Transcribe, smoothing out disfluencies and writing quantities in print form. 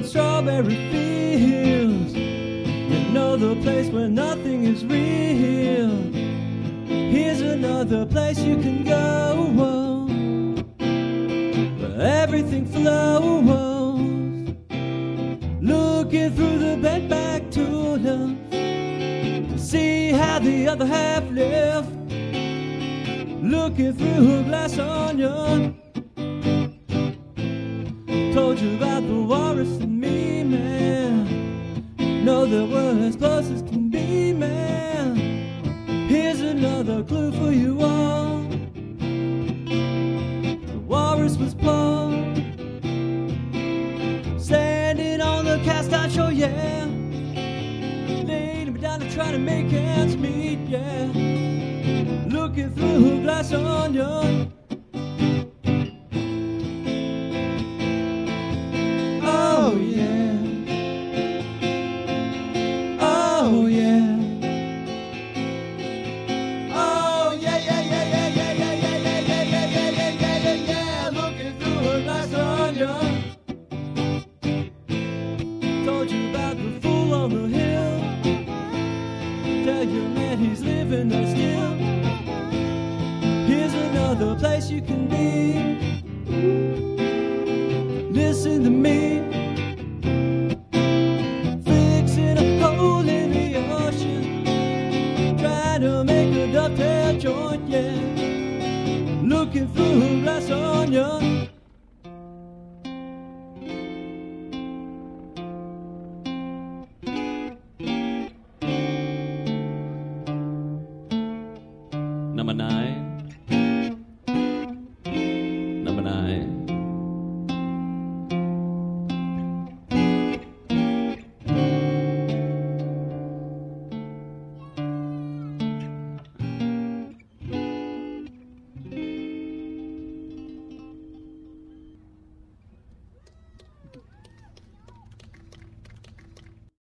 on strawberry fields. You know the place where nothing is real. Here's another place you can go, where everything flows. Looking through the bent back tulips to see how the other half lived. Looking through a glass onion. Told you about the walrus and me, man. Know that we're as close as can be, man. Here's another clue for you all. The walrus was Paul, standing on the cast iron shore, yeah. Laying me down to try to make ends meet, yeah. Looking through a glass onion.